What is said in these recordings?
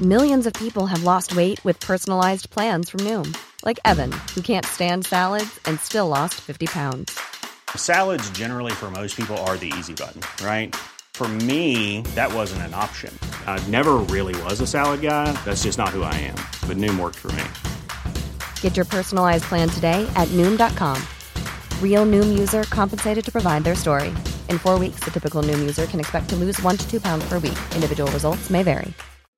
Millions of people have lost weight with personalized plans from Noom. Like Evan, who can't stand salads and still lost 50 pounds. Salads generally for most people are the easy button, right? For me, that wasn't an option. I never really was a salad guy. That's just not who I am. But Noom worked for me. Get your personalized plan today at Noom.com. Real Noom user compensated to provide their story. In 4 weeks, the typical Noom user can expect to lose 1 to 2 pounds per week. Individual results may vary.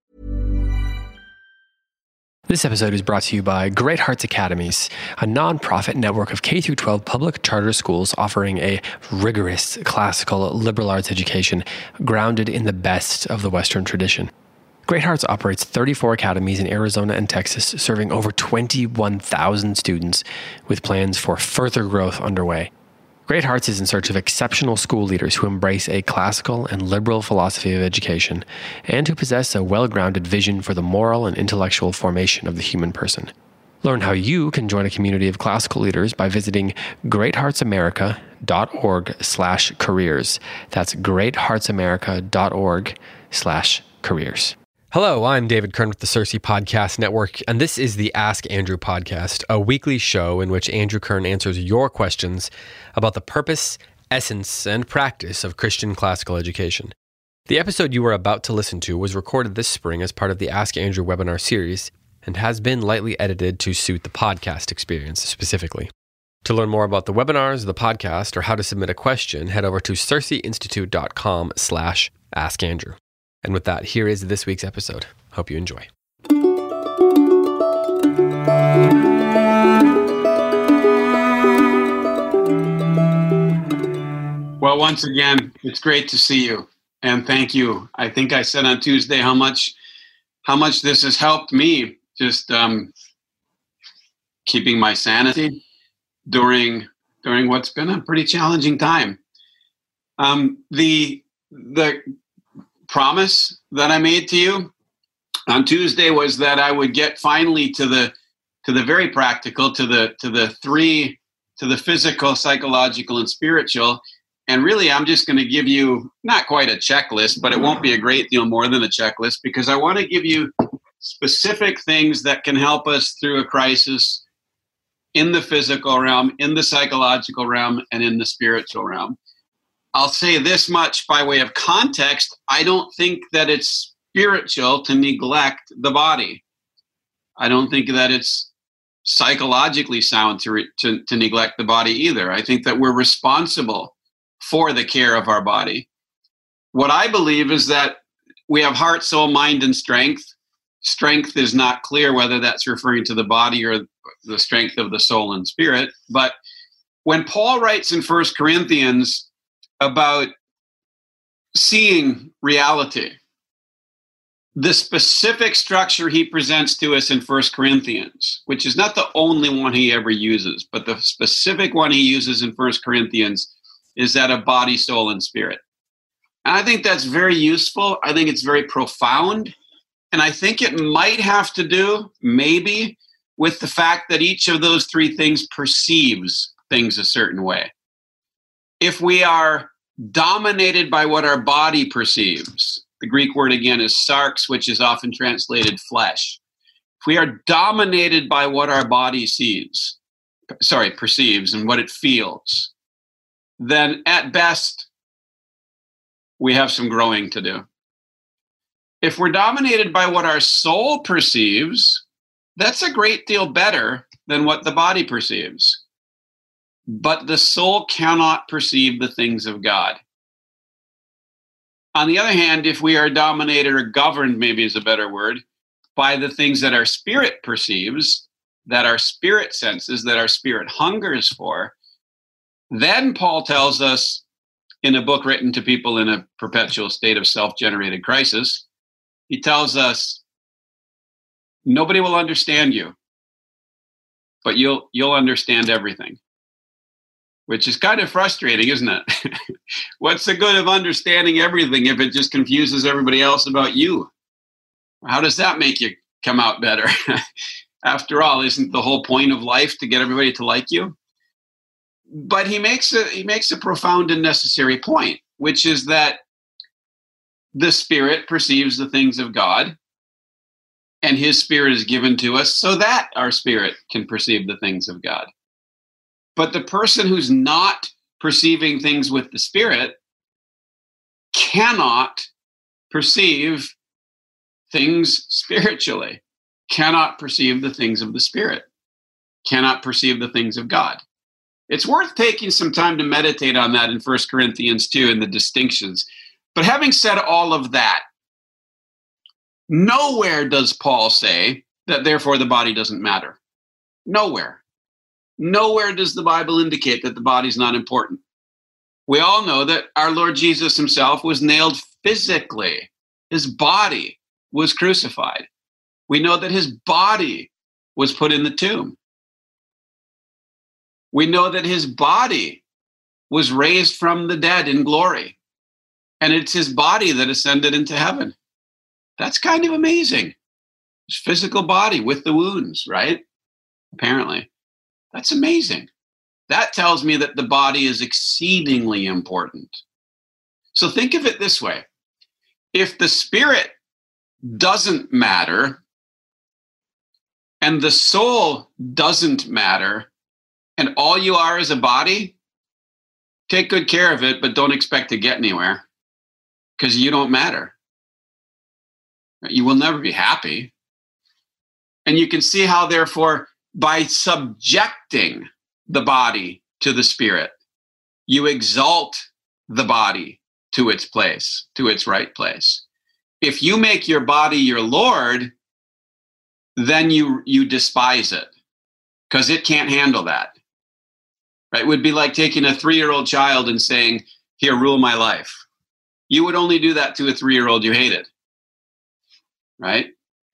This episode is brought to you by Great Hearts Academies, a non-profit network of K-12 public charter schools offering a rigorous classical liberal arts education grounded in the best of the Western tradition. Great Hearts operates 34 academies in Arizona and Texas, serving over 21,000 students, with plans for further growth underway. Great Hearts is in search of exceptional school leaders who embrace a classical and liberal philosophy of education and who possess a well-grounded vision for the moral and intellectual formation of the human person. Learn how you can join a community of classical leaders by visiting greatheartsamerica.org/careers. That's greatheartsamerica.org/careers. Hello, I'm David Kern with the CiRCE Podcast Network, and this is the Ask Andrew podcast, a weekly show in which Andrew Kern answers your questions about the purpose, essence, and practice of Christian classical education. The episode you are about to listen to was recorded this spring as part of the Ask Andrew webinar series and has been lightly edited to suit the podcast experience specifically. To learn more about the webinars, the podcast, or how to submit a question, head over to circeinstitute.com/askandrew. And with that, here is this week's episode. Hope you enjoy. Well, once again, it's great to see you, and thank you. I think I said on Tuesday how much this has helped me just keeping my sanity during what's been a pretty challenging time. The promise that I made to you on Tuesday was that I would get finally to the very practical, to the physical, psychological, and spiritual. And really, I'm just going to give you not quite a checklist, but it won't be a great deal more than a checklist, because I want to give you specific things that can help us through a crisis in the physical realm, in the psychological realm, and in the spiritual realm. I'll say this much by way of context. I don't think that it's spiritual to neglect the body. I don't think that it's psychologically sound to neglect the body either. I think that we're responsible for the care of our body. What I believe is that we have heart, soul, mind, and strength. Strength is not clear whether that's referring to the body or the strength of the soul and spirit. But when Paul writes in 1 Corinthians about seeing reality, the specific structure he presents to us in 1 Corinthians, which is not the only one he ever uses, but the specific one he uses in 1 Corinthians is that of body, soul, and spirit. And I think that's very useful. I think it's very profound. And I think it might have to do, maybe, with the fact that each of those three things perceives things a certain way. If we are dominated by what our body perceives, the Greek word again is sarx, which is often translated flesh. If we are dominated by what our body perceives and what it feels, then at best, we have some growing to do. If we're dominated by what our soul perceives, that's a great deal better than what the body perceives. But the soul cannot perceive the things of God. On the other hand, if we are dominated or governed, maybe is a better word, by the things that our spirit perceives, that our spirit senses, that our spirit hungers for, then Paul tells us in a book written to people in a perpetual state of self-generated crisis, he tells us, nobody will understand you, but you'll understand everything. Which is kind of frustrating, isn't it? What's the good of understanding everything if it just confuses everybody else about you? How does that make you come out better? After all, isn't the whole point of life to get everybody to like you? But he makes a profound and necessary point, which is that the spirit perceives the things of God, and his Spirit is given to us so that our spirit can perceive the things of God. But the person who's not perceiving things with the Spirit cannot perceive things spiritually, cannot perceive the things of the Spirit, cannot perceive the things of God. It's worth taking some time to meditate on that in 1 Corinthians 2 and the distinctions. But having said all of that, nowhere does Paul say that therefore the body doesn't matter. Nowhere. Nowhere does the Bible indicate that the body's not important. We all know that our Lord Jesus himself was nailed physically. His body was crucified. We know that his body was put in the tomb. We know that his body was raised from the dead in glory. And it's his body that ascended into heaven. That's kind of amazing. His physical body with the wounds, right? Apparently. That's amazing. That tells me that the body is exceedingly important. So think of it this way. If the spirit doesn't matter and the soul doesn't matter and all you are is a body, take good care of it, but don't expect to get anywhere because you don't matter. You will never be happy. And you can see how, therefore, by subjecting the body to the spirit, you exalt the body to its place, to its right place. If you make your body your Lord, then you despise it because it can't handle that. Right? It would be like taking a 3-year-old child and saying, "Here, rule my life." You would only do that to a 3-year-old you hated. Right?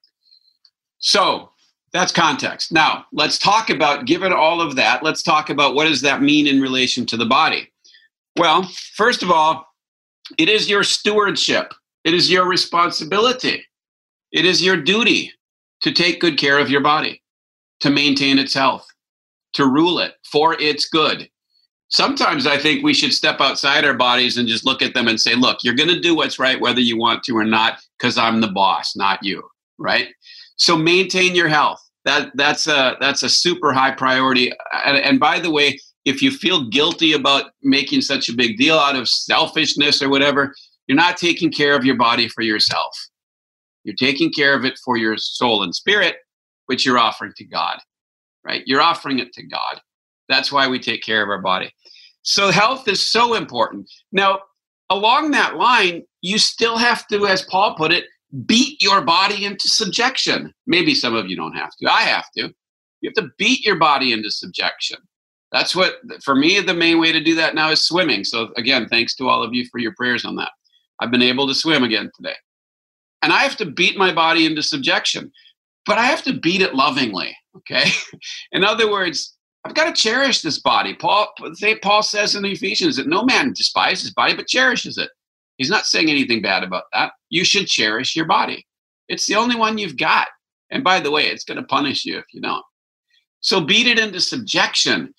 So that's context. Now, let's talk about, given all of that, let's talk about what does that mean in relation to the body? Well, first of all, it is your stewardship. It is your responsibility. It is your duty to take good care of your body, to maintain its health, to rule it for its good. Sometimes I think we should step outside our bodies and just look at them and say, look, you're going to do what's right whether you want to or not, because I'm the boss, not you, right? So maintain your health. That's a super high priority. And by the way, if you feel guilty about making such a big deal out of selfishness or whatever, you're not taking care of your body for yourself. You're taking care of it for your soul and spirit, which you're offering to God, right? You're offering it to God. That's why we take care of our body. So health is so important. Now, along that line, you still have to, as Paul put it, beat your body into subjection. Maybe some of you don't have to. I have to. You have to beat your body into subjection. That's what, for me, the main way to do that now is swimming. So again, thanks to all of you for your prayers on that. I've been able to swim again today. And I have to beat my body into subjection, but I have to beat it lovingly, okay? In other words, I've got to cherish this body. Paul says in Ephesians that no man despises his body, but cherishes it. He's not saying anything bad about that. You should cherish your body. It's the only one you've got. And by the way, it's going to punish you if you don't. So beat it into subjection.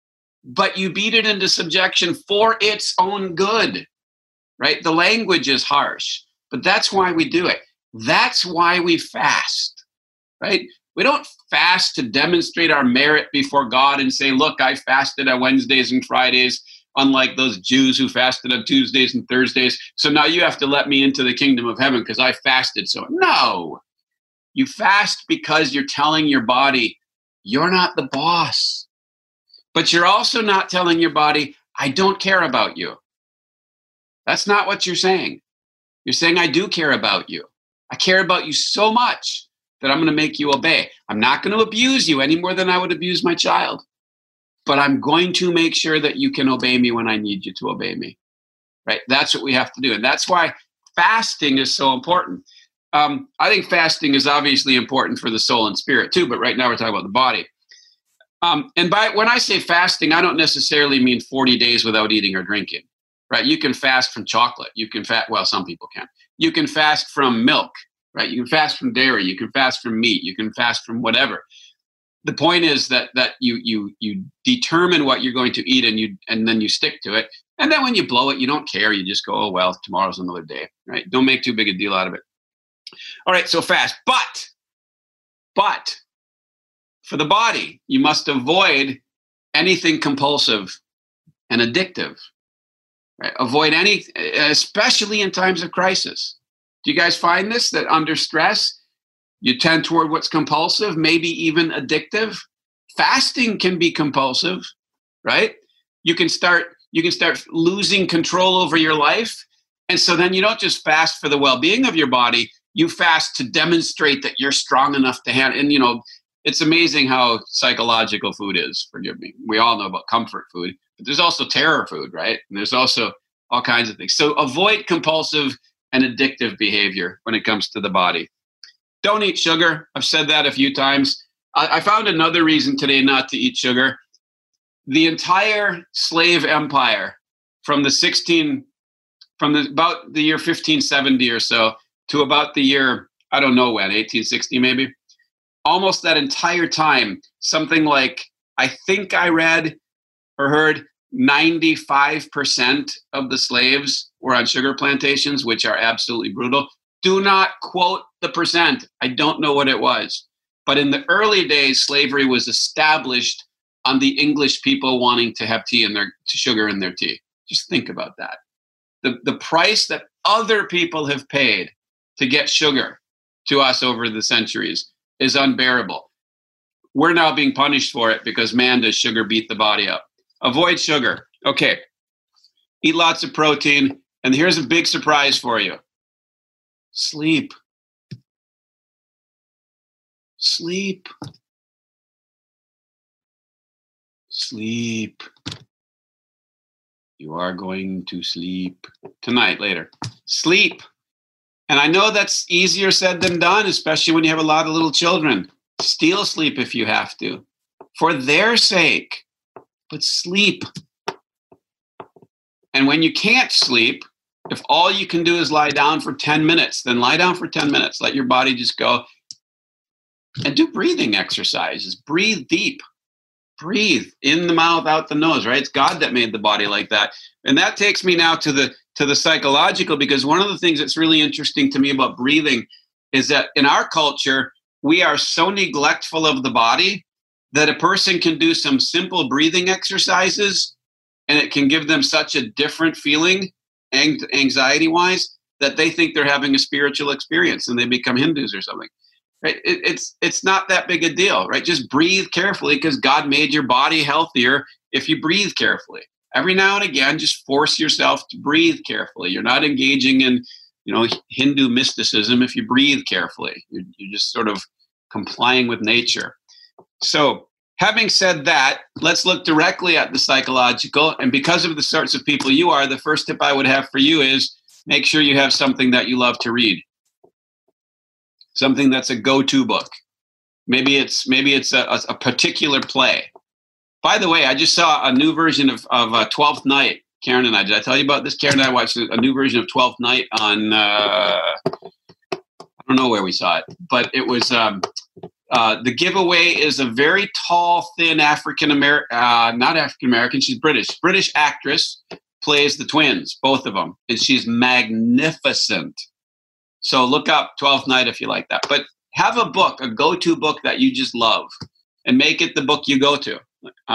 But you beat it into subjection for its own good, right? The language is harsh, but that's why we do it. That's why we fast, right? We don't fast to demonstrate our merit before God and say, look, I fasted on Wednesdays and Fridays, unlike those Jews who fasted on Tuesdays and Thursdays. So now you have to let me into the kingdom of heaven because I fasted. So no, you fast because you're telling your body, you're not the boss. But you're also not telling your body, I don't care about you. That's not what you're saying. You're saying, I do care about you. I care about you so much that I'm going to make you obey. I'm not going to abuse you any more than I would abuse my child. But I'm going to make sure that you can obey me when I need you to obey me. Right? That's what we have to do. And that's why fasting is so important. I think fasting is obviously important for the soul and spirit too, but right now we're talking about the body. And when I say fasting, I don't necessarily mean 40 days without eating or drinking, right? You can fast from chocolate. You can some people can. You can fast from milk, right? You can fast from dairy. You can fast from meat. You can fast from whatever. The point is that you determine what you're going to eat and then you stick to it. And then when you blow it, you don't care. You just go, oh, well, tomorrow's another day, right? Don't make too big a deal out of it. All right, so fast. But But for the body, you must avoid anything compulsive and addictive. Right? Avoid any, especially in times of crisis. Do you guys find this, that under stress, you tend toward what's compulsive, maybe even addictive? Fasting can be compulsive, right? You can start losing control over your life. And so then you don't just fast for the well-being of your body, you fast to demonstrate that you're strong enough to handle. And, it's amazing how psychological food is, forgive me. We all know about comfort food, but there's also terror food, right? And there's also all kinds of things. So avoid compulsive and addictive behavior when it comes to the body. Don't eat sugar. I've said that a few times. I found another reason today not to eat sugar. The entire slave empire from about the year 1570 or so to about the year, I don't know when, 1860 maybe. Almost that entire time, something like, I think I read or heard 95% of the slaves were on sugar plantations, which are absolutely brutal. Do not quote the percent. I don't know what it was. But in the early days, slavery was established on the English people wanting to have sugar in their tea. Just think about that. The price that other people have paid to get sugar to us over the centuries is unbearable. We're now being punished for it because man, does sugar beat the body up. Avoid sugar. Okay. Eat lots of protein. And here's a big surprise for you. Sleep. Sleep. Sleep. You are going to sleep tonight, later. Sleep. And I know that's easier said than done, especially when you have a lot of little children. Steal sleep if you have to, for their sake, but sleep. And when you can't sleep, if all you can do is lie down for 10 minutes, then lie down for 10 minutes. Let your body just go. And do breathing exercises. Breathe deep. Breathe in the mouth, out the nose, right? It's God that made the body like that. And that takes me now to the psychological, because one of the things that's really interesting to me about breathing is that in our culture, we are so neglectful of the body that a person can do some simple breathing exercises and it can give them such a different feeling, anxiety-wise, that they think they're having a spiritual experience and they become Hindus or something. Right? It's not that big a deal, right? Just breathe carefully, because God made your body healthier if you breathe carefully. Every now and again, just force yourself to breathe carefully. You're not engaging in, Hindu mysticism if you breathe carefully. You're just sort of complying with nature. So, having said that, let's look directly at the psychological. And because of the sorts of people you are, the first tip I would have for you is make sure you have something that you love to read. Something that's a go-to book. Maybe it's a particular play. By the way, I just saw a new version of Twelfth Night. Karen and I, did I tell you about this? Karen and I watched a new version of Twelfth Night on, I don't know where we saw it, but it was, the giveaway is a very tall, thin not African-American, she's British actress, plays the twins, both of them, and she's magnificent. So look up Twelfth Night if you like that. But have a book, a go-to book that you just love, and make it the book you go to.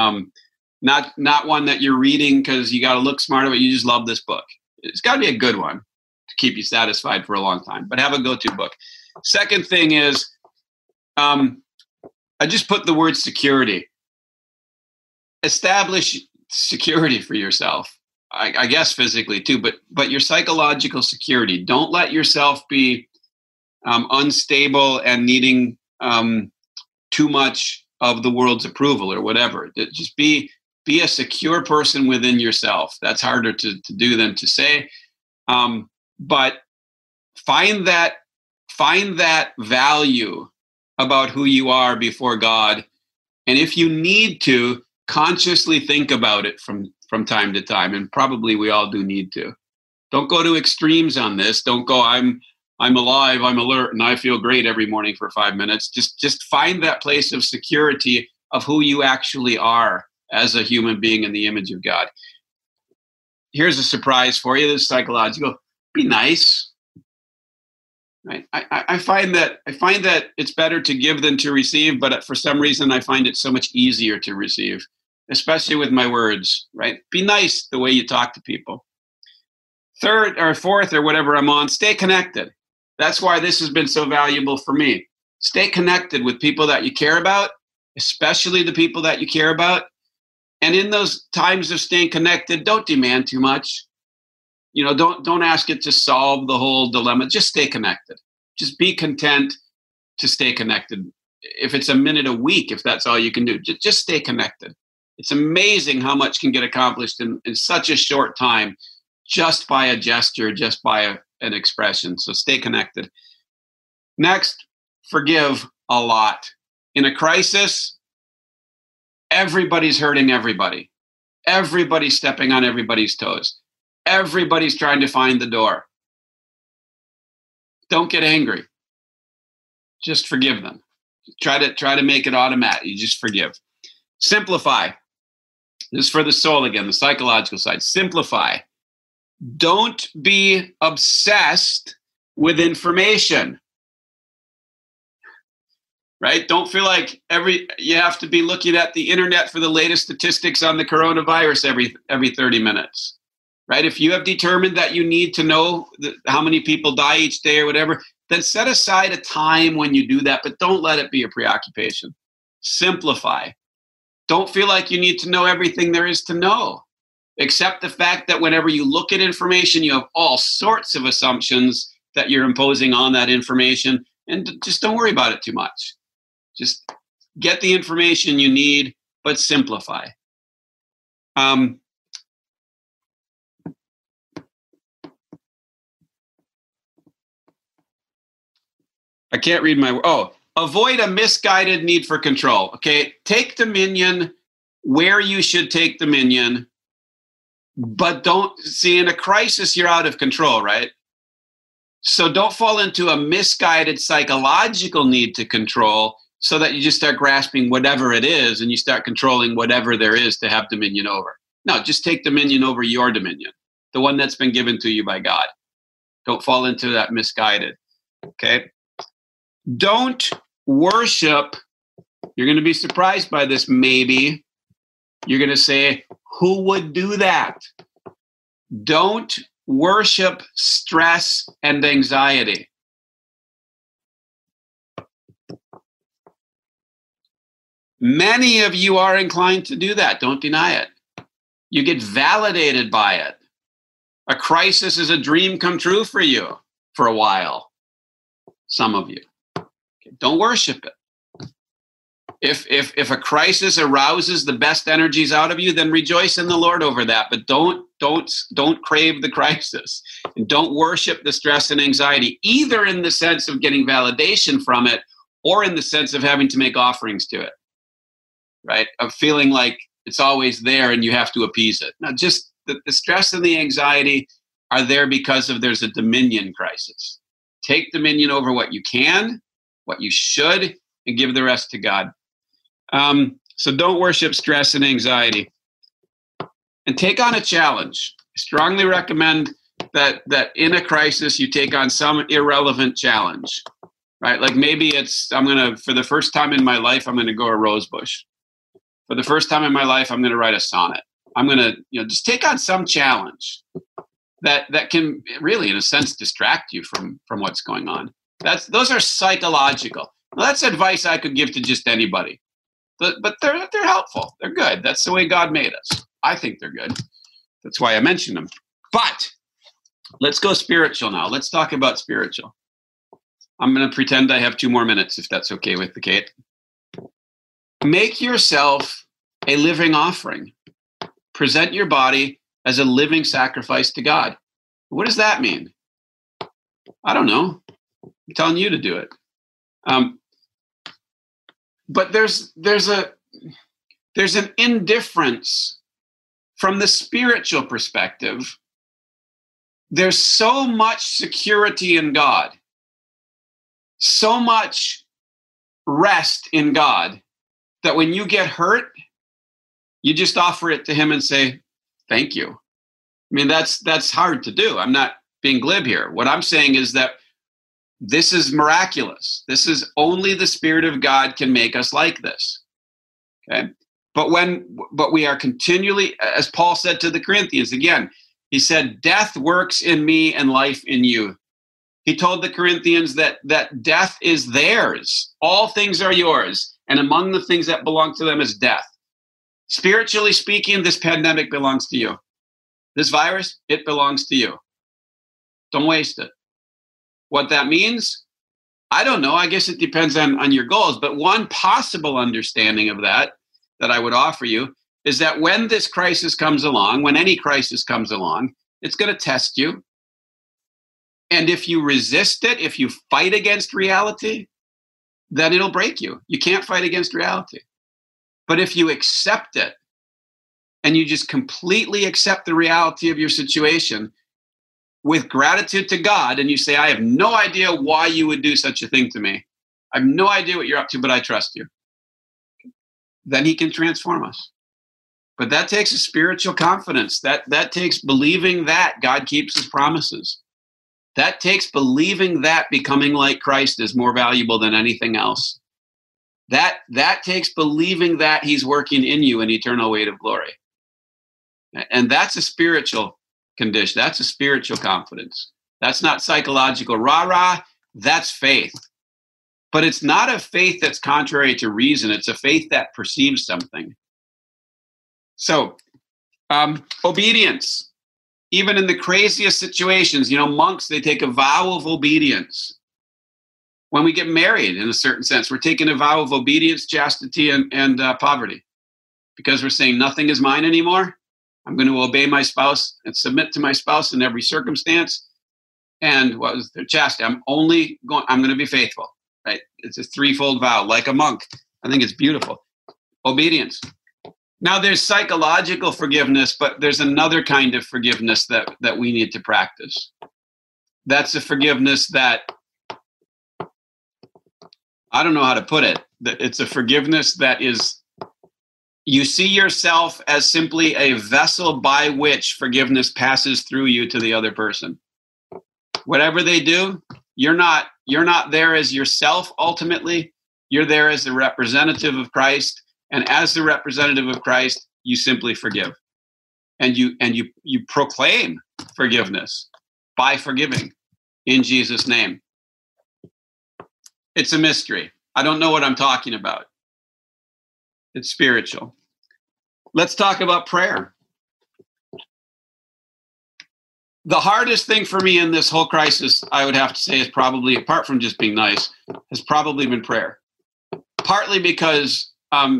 Not one that you're reading because you got to look smart, but you just love this book. It's got to be a good one to keep you satisfied for a long time. But have a go-to book. Second thing is, I just put the word security. Establish security for yourself. I guess physically too, but your psychological security. Don't let yourself be unstable and needing too much of the world's approval or whatever. Just be a secure person within yourself. That's harder to do than to say. But find that value about who you are before God. And if you need to, consciously think about it from time to time. And probably we all do need to. Don't go to extremes on this. Don't go, I'm alive, I'm alert, and I feel great every morning for 5 minutes. Just find that place of security of who you actually are as a human being in the image of God. Here's a surprise for you. This is psychological. Be nice. Right? I find that it's better to give than to receive, but for some reason I find it so much easier to receive, especially with my words. Right? Be nice the way you talk to people. Third or fourth or whatever I'm on, stay connected. That's why this has been so valuable for me. Stay connected with people that you care about, especially the people that you care about. And in those times of staying connected, don't demand too much. Don't ask it to solve the whole dilemma. Just stay connected. Just be content to stay connected. If it's a minute a week, if that's all you can do, just stay connected. It's amazing how much can get accomplished in such a short time, just by a gesture, just by an expression. So stay connected. Next, forgive a lot. In a crisis, everybody's hurting everybody. Everybody's stepping on everybody's toes. Everybody's trying to find the door. Don't get angry. Just forgive them. Try to make it automatic. You just forgive. Simplify. This is for the soul again, the psychological side. Simplify. Don't be obsessed with information. Right? Don't feel like you have to be looking at the internet for the latest statistics on the coronavirus every 30 minutes. Right? If you have determined that you need to know how many people die each day or whatever, then set aside a time when you do that, but don't let it be a preoccupation. Simplify. Don't feel like you need to know everything there is to know. Accept the fact that whenever you look at information, you have all sorts of assumptions that you're imposing on that information, and just don't worry about it too much. Just get the information you need, but simplify. I can't read avoid a misguided need for control. Okay, take dominion where you should take dominion, but don't see in a crisis, you're out of control, right? So don't fall into a misguided psychological need to control so that you just start grasping whatever it is and you start controlling whatever there is to have dominion over. No, just take dominion over your dominion, the one that's been given to you by God. Don't fall into that misguided, okay? Don't worship. You're going to be surprised by this, maybe. You're going to say, who would do that? Don't worship stress and anxiety. Many of you are inclined to do that. Don't deny it. You get validated by it. A crisis is a dream come true for you for a while. Some of you. Don't worship it. If a crisis arouses the best energies out of you, then rejoice in the Lord over that. But don't crave the crisis, and don't worship the stress and anxiety, either in the sense of getting validation from it, or in the sense of having to make offerings to it. Right? Of feeling like it's always there and you have to appease it. Now, just the stress and the anxiety are there because there's a dominion crisis. Take dominion over what you can, what you should, and give the rest to God. So don't worship stress and anxiety. And take on a challenge. I strongly recommend that in a crisis you take on some irrelevant challenge. Right? Like maybe for the first time in my life, I'm going to go a rose bush. For the first time in my life, I'm going to write a sonnet. I'm going to just take on some challenge that can really, in a sense, distract you from what's going on. Those are psychological. Well, that's advice I could give to just anybody. But they're helpful. They're good. That's the way God made us. I think they're good. That's why I mentioned them. But let's go spiritual now. Let's talk about spiritual. I'm going to pretend I have 2 more minutes, if that's okay with the Kate. Make yourself a living offering. Present your body as a living sacrifice to God. What does that mean? I don't know. I'm telling you to do it. But there's an indifference from the spiritual perspective. There's so much security in God, so much rest in God, that when you get hurt, you just offer it to him and say, thank you. I mean, that's hard to do. I'm not being glib here. What I'm saying is that This is miraculous. This is only the Spirit of God can make us like this. Okay? But we are continually, as Paul said to the Corinthians, again, he said, death works in me and life in you. He told the Corinthians that death is theirs. All things are yours. And among the things that belong to them is death. Spiritually speaking, this pandemic belongs to you. This virus, it belongs to you. Don't waste it. What that means, I don't know. I guess it depends on your goals. But one possible understanding of that I would offer you is that when this crisis comes along, when any crisis comes along, it's going to test you. And if you resist it, if you fight against reality, then it'll break you. You can't fight against reality. But if you accept it and you just completely accept the reality of your situation with gratitude to God, and you say, I have no idea why you would do such a thing to me. I have no idea what you're up to, but I trust you. Then he can transform us. But that takes a spiritual confidence. That takes believing that God keeps his promises. That takes believing that becoming like Christ is more valuable than anything else. That takes believing that he's working in you an eternal weight of glory. And that's a spiritual condition. That's a spiritual confidence. That's not psychological rah-rah. That's faith. But it's not a faith that's contrary to reason. It's a faith that perceives something. So, obedience. Even in the craziest situations, monks, they take a vow of obedience. When we get married, in a certain sense, we're taking a vow of obedience, chastity, and poverty. Because we're saying nothing is mine anymore. I'm going to obey my spouse and submit to my spouse in every circumstance. And what was the chastity? I'm going to be faithful. Right? It's a threefold vow, like a monk. I think it's beautiful. Obedience. Now, there's psychological forgiveness, but there's another kind of forgiveness that we need to practice. That's a forgiveness that, I don't know how to put it. It's a forgiveness that is, you see yourself as simply a vessel by which forgiveness passes through you to the other person. Whatever they do, you're not there as yourself ultimately. You're there as the representative of Christ. And as the representative of Christ, you simply forgive. And you proclaim forgiveness by forgiving in Jesus' name. It's a mystery. I don't know what I'm talking about. It's spiritual. Let's talk about prayer. The hardest thing for me in this whole crisis, I would have to say, is probably, apart from just being nice, has probably been prayer. Partly because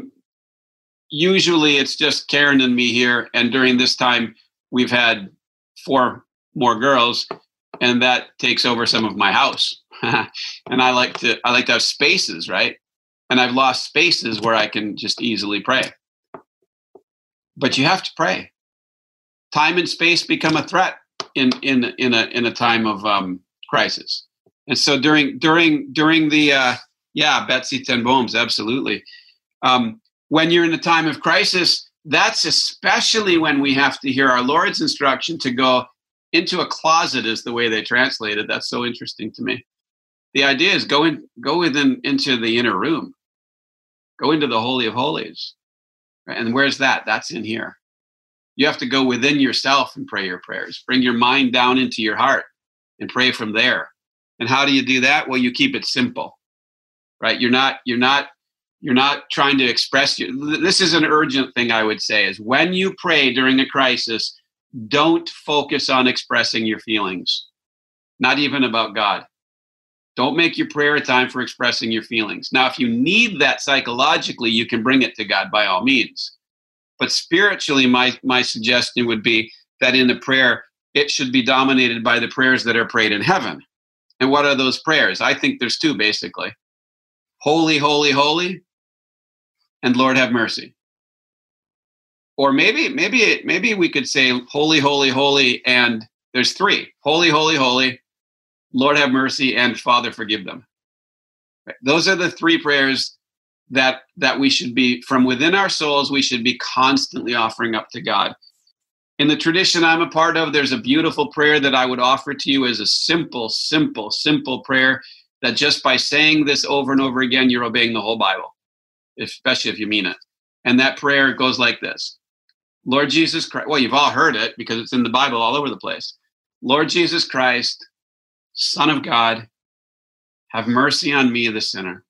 usually it's just Karen and me here, and during this time we've had 4 more girls, and that takes over some of my house. And I like to have spaces, right? And I've lost spaces where I can just easily pray. But you have to pray. Time and space become a threat in a time of crisis. And so during the Betsy Ten Bohms, absolutely. When you're in a time of crisis, that's especially when we have to hear our Lord's instruction to go into a closet, is the way they translate it. That's so interesting to me. The idea is go into the inner room, go into the Holy of Holies. And where's that? That's in here. You have to go within yourself and pray your prayers. Bring your mind down into your heart and pray from there. And how do you do that? Well, you keep it simple, right? You're not trying to express this is an urgent thing, I would say, is when you pray during a crisis, don't focus on expressing your feelings, not even about God. Don't make your prayer a time for expressing your feelings. Now, if you need that psychologically, you can bring it to God by all means. But spiritually, my suggestion would be that in the prayer, it should be dominated by the prayers that are prayed in heaven. And what are those prayers? I think there's 2, basically. Holy, holy, holy, and Lord have mercy. Or maybe we could say holy, holy, holy, and there's 3. Holy, holy, holy, Lord have mercy, and Father forgive them. Right? Those are the 3 prayers that we should be, from within our souls, we should be constantly offering up to God. In the tradition I'm a part of, there's a beautiful prayer that I would offer to you as a simple, simple, simple prayer that just by saying this over and over again, you're obeying the whole Bible, especially if you mean it. And that prayer goes like this. Lord Jesus Christ, well, you've all heard it because it's in the Bible all over the place. Lord Jesus Christ, Son of God, have mercy on me, the sinner.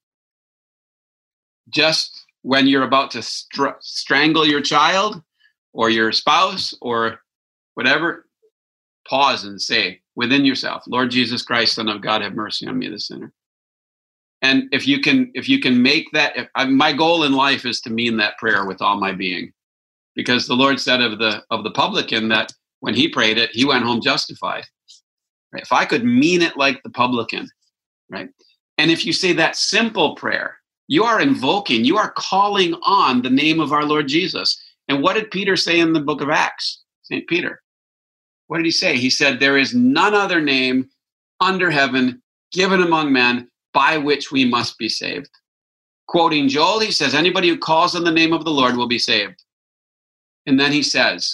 Just when you're about to strangle your child or your spouse or whatever, pause and say within yourself, Lord Jesus Christ, Son of God, have mercy on me, the sinner. And if you can make that, my goal in life is to mean that prayer with all my being, because the Lord said of the publican that when he prayed it, he went home justified. Right? If I could mean it like the publican, right? And if you say that simple prayer, you are invoking, you are calling on the name of our Lord Jesus. And what did Peter say in the book of Acts? St. Peter. What did he say? He said, there is none other name under heaven given among men by which we must be saved. Quoting Joel, he says, anybody who calls on the name of the Lord will be saved. And then he says,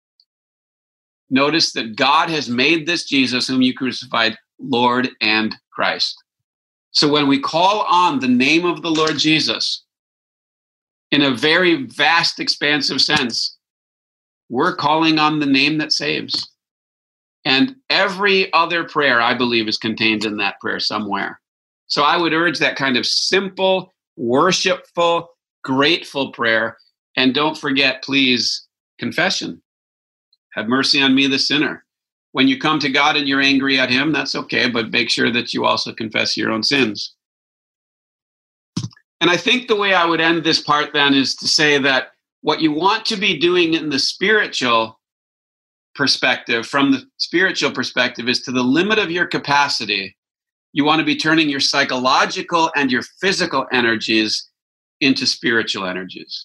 notice that God has made this Jesus, whom you crucified, Lord and Christ. So when we call on the name of the Lord Jesus, in a very vast, expansive sense, we're calling on the name that saves. And every other prayer, I believe, is contained in that prayer somewhere. So I would urge that kind of simple, worshipful, grateful prayer. And don't forget, please, confession. Have mercy on me, the sinner. When you come to God and you're angry at him, that's okay, but make sure that you also confess your own sins. And I think the way I would end this part then is to say that what you want to be doing in the spiritual perspective, from the spiritual perspective, is to the limit of your capacity. You want to be turning your psychological and your physical energies into spiritual energies.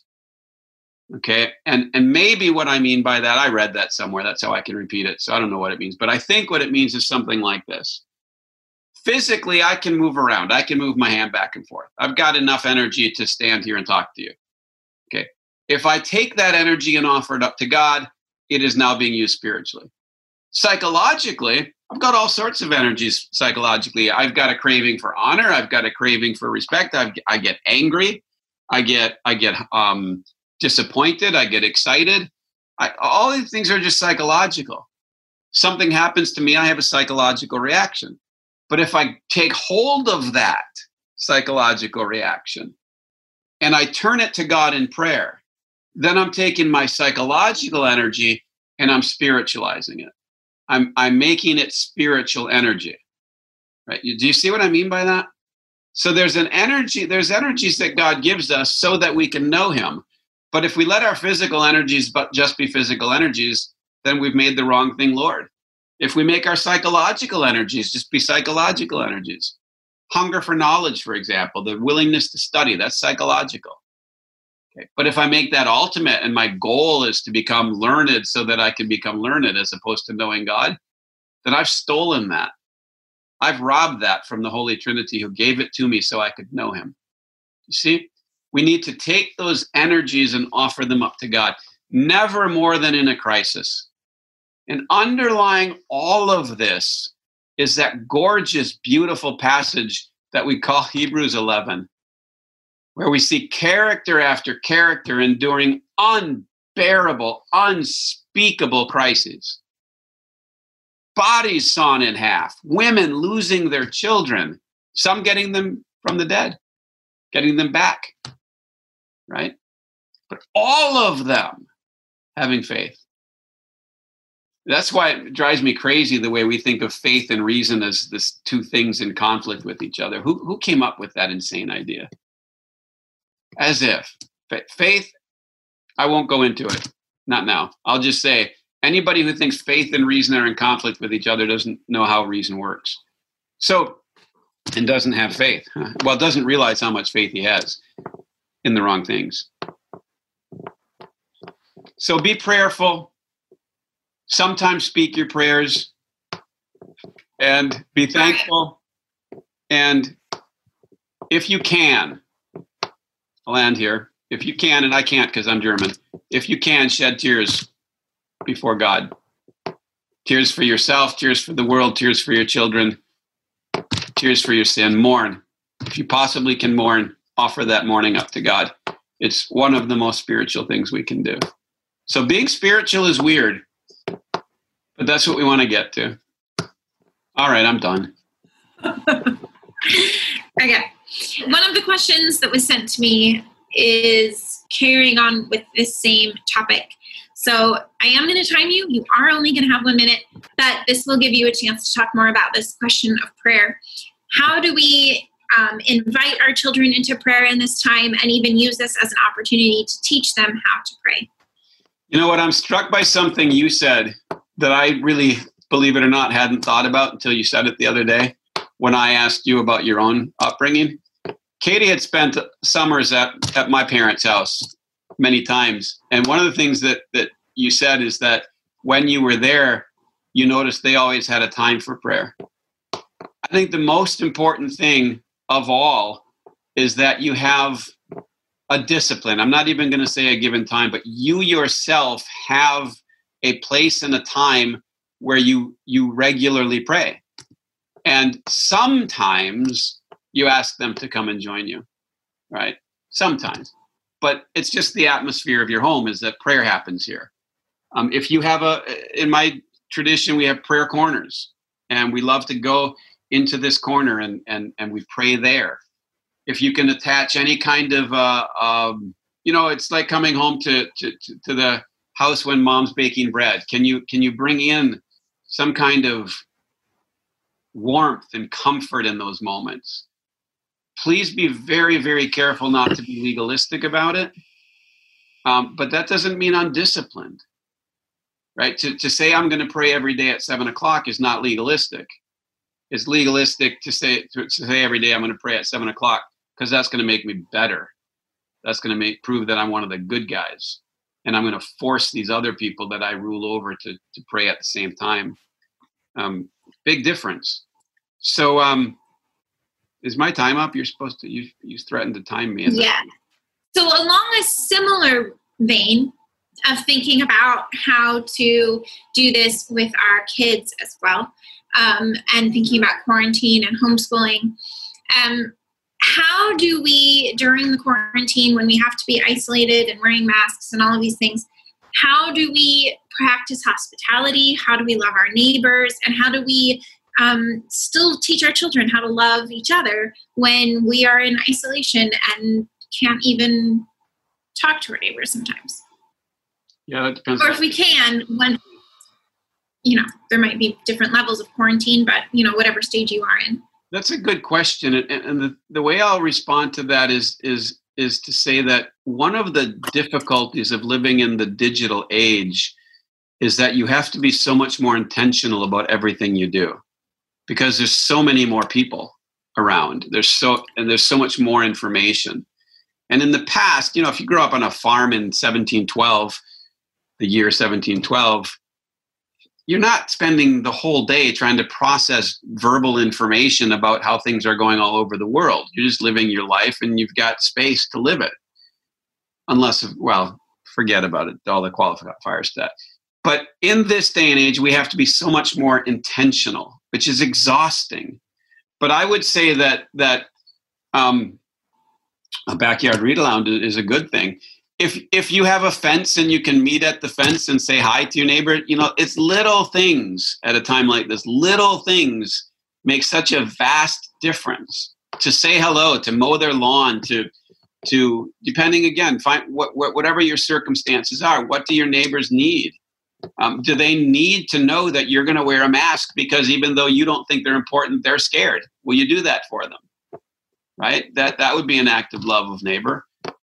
Okay, and maybe what I mean by that, I read that somewhere, that's how I can repeat it, so I don't know what it means, but I think what it means is something like this. Physically, I can move around, I can move my hand back and forth. I've got enough energy to stand here and talk to you. Okay, if I take that energy and offer it up to God, it is now being used spiritually. Psychologically, I've got all sorts of energies psychologically. I've got a craving for honor, I've got a craving for respect, I get angry, I get disappointed, I get excited. All these things are just psychological. Something happens to me, I have a psychological reaction. But if I take hold of that psychological reaction and I turn it to God in prayer, then I'm taking my psychological energy and I'm spiritualizing it. I'm making it spiritual energy. Right? Do you see what I mean by that? So there's energies that God gives us so that we can know him. But if we let our physical energies but just be physical energies, then we've made the wrong thing Lord. If we make our psychological energies just be psychological energies, hunger for knowledge, for example, the willingness to study, that's psychological. Okay. But if I make that ultimate and my goal is to become learned so that I can become learned as opposed to knowing God, then I've stolen that. I've robbed that from the Holy Trinity who gave it to me so I could know him. You see? We need to take those energies and offer them up to God, never more than in a crisis. And underlying all of this is that gorgeous, beautiful passage that we call Hebrews 11, where we see character after character enduring unbearable, unspeakable crises. Bodies sawn in half, women losing their children, some getting them from the dead, getting them back. Right? But all of them having faith. That's why it drives me crazy the way we think of faith and reason as this two things in conflict with each other. Who came up with that insane idea? As if. Faith, I won't go into it. Not now. I'll just say, anybody who thinks faith and reason are in conflict with each other doesn't know how reason works. So, and doesn't have faith. Well, doesn't realize how much faith he has in the wrong things. So be prayerful. Sometimes speak your prayers and be thankful. And if you can, I'll end here. If you can, and I can't because I'm German, if you can, shed tears before God. Tears for yourself, tears for the world, tears for your children, tears for your sin. Mourn. If you possibly can mourn, offer that mourning up to God. It's one of the most spiritual things we can do. So being spiritual is weird, but that's what we want to get to. All right, I'm done. Okay. One of the questions that was sent to me is carrying on with this same topic. So I am going to time you. You are only going to have 1 minute, but this will give you a chance to talk more about this question of prayer. How do we invite our children into prayer in this time and even use this as an opportunity to teach them how to pray? You know what? I'm struck by something you said that I really, believe it or not, hadn't thought about until you said it the other day when I asked you about your own upbringing. Katie had spent summers at my parents' house many times. And one of the things that you said is that when you were there, you noticed they always had a time for prayer. I think the most important thing of all is that you have a discipline. I'm not even going to say a given time, but you yourself have a place and a time where you regularly pray. And sometimes you ask them to come and join you, right? Sometimes. But it's just the atmosphere of your home is that prayer happens here. If you have in my tradition, we have prayer corners, and we love to go into this corner and we pray there. If you can attach any kind of, it's like coming home to the house when mom's baking bread. Can you bring in some kind of warmth and comfort in those moments? Please be very, very careful not to be legalistic about it. But that doesn't mean undisciplined, right? To say I'm going to pray every day at 7:00 is not legalistic. It's legalistic to say every day I'm going to pray at 7:00 because that's going to make me better. That's going to prove that I'm one of the good guys. And I'm going to force these other people that I rule over to pray at the same time. Big difference. So is my time up? You're supposed to, you threatened to time me. Yeah. So along a similar vein of thinking about how to do this with our kids as well, and thinking about quarantine and homeschooling, how do we, during the quarantine, when we have to be isolated and wearing masks and all of these things, how do we practice hospitality? How do we love our neighbors? And how do we still teach our children how to love each other when we are in isolation and can't even talk to our neighbors sometimes? Yeah, that depends. Or if we can, when, there might be different levels of quarantine, but, whatever stage you are in. That's a good question. And the way I'll respond to that is to say that one of the difficulties of living in the digital age is that you have to be so much more intentional about everything you do because there's so many more people around. There's so much more information. And in the past, if you grew up on a farm in 1712, the year 1712, you're not spending the whole day trying to process verbal information about how things are going all over the world. You're just living your life and you've got space to live it. Unless, forget about it, all the qualifiers to that. But in this day and age, we have to be so much more intentional, which is exhausting. But I would say that a backyard read-aloud is a good thing. If you have a fence and you can meet at the fence and say hi to your neighbor, it's little things at a time like this. Little things make such a vast difference. To say hello, to mow their lawn, to depending again, find whatever your circumstances are. What do your neighbors need? Do they need to know that you're going to wear a mask because even though you don't think they're important, they're scared? Will you do that for them? Right? That would be an act of love of neighbor.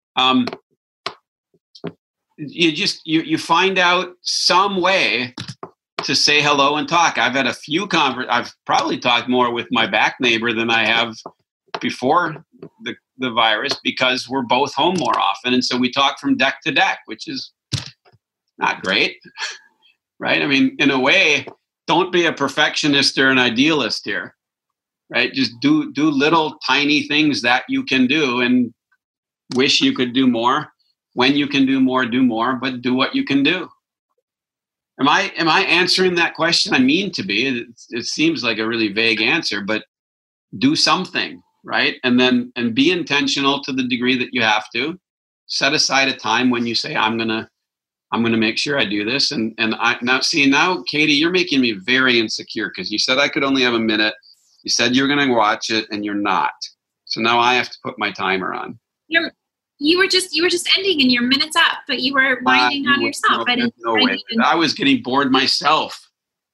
You find out some way to say hello and talk. I've had a few I've probably talked more with my back neighbor than I have before the virus because we're both home more often. And so we talk from deck to deck, which is not great, right? I mean, in a way, don't be a perfectionist or an idealist here, right? Just do little tiny things that you can do and wish you could do more. When you can do more, but do what you can do. Am I answering that question? I mean to be. It seems like a really vague answer, but do something, right? And be intentional to the degree that you have to. Set aside a time when you say, I'm gonna make sure I do this. And now, Katie, you're making me very insecure because you said I could only have a minute. You said you're gonna watch it, and you're not. So now I have to put my timer on. You were just ending, and your minute's up, but you were winding down yourself. No way. I was getting bored myself.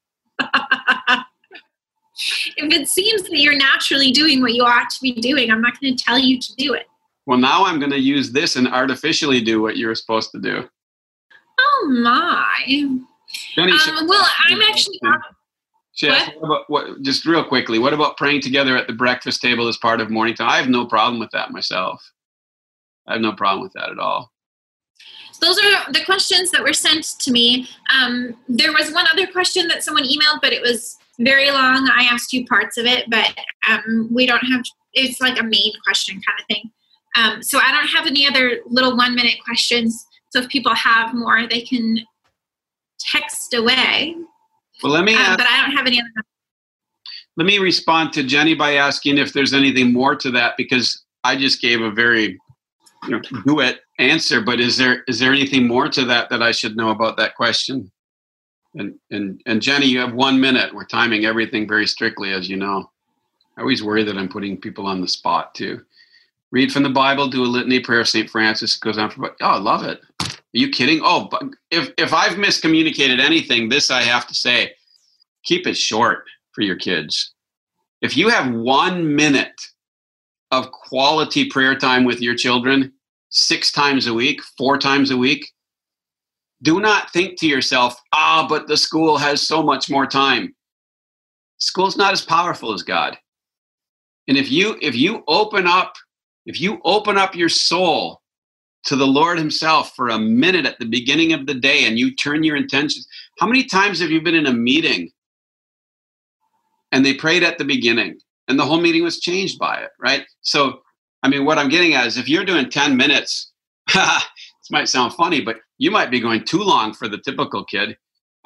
If it seems that you're naturally doing what you ought to be doing, I'm not going to tell you to do it. Well, now I'm going to use this and artificially do what you're supposed to do. Oh my! Jenny, I'm actually. Just real quickly, what about praying together at the breakfast table as part of morning time? I have no problem with that myself. I have no problem with that at all. Those are the questions that were sent to me. There was one other question that someone emailed, but it was very long. I asked you parts of it, but we don't have, it's like a main question kind of thing. So I don't have any other little 1-minute questions. So if people have more, they can text away. Well, let me but I don't have any other. Let me respond to Jenny by asking if there's anything more to that, because I just gave a very do it answer, but is there anything more to that I should know about that question? And Jenny, you have 1 minute. We're timing everything very strictly, as you know. I always worry that I'm putting people on the spot too. Read from the Bible, do a litany prayer. St. Francis goes on for. Oh, I love it. Are you kidding? Oh, but if I've miscommunicated anything, this I have to say: keep it short for your kids. If you have 1 minute of quality prayer time with your children 6 times a week, 4 times a week, do not think to yourself, but the school has so much more time. School's not as powerful as God. And if you open up your soul to the Lord himself for a minute at the beginning of the day and you turn your intentions, how many times have you been in a meeting and they prayed at the beginning and the whole meeting was changed by it, right? So, I mean, what I'm getting at is if you're doing 10 minutes, this might sound funny, but you might be going too long for the typical kid.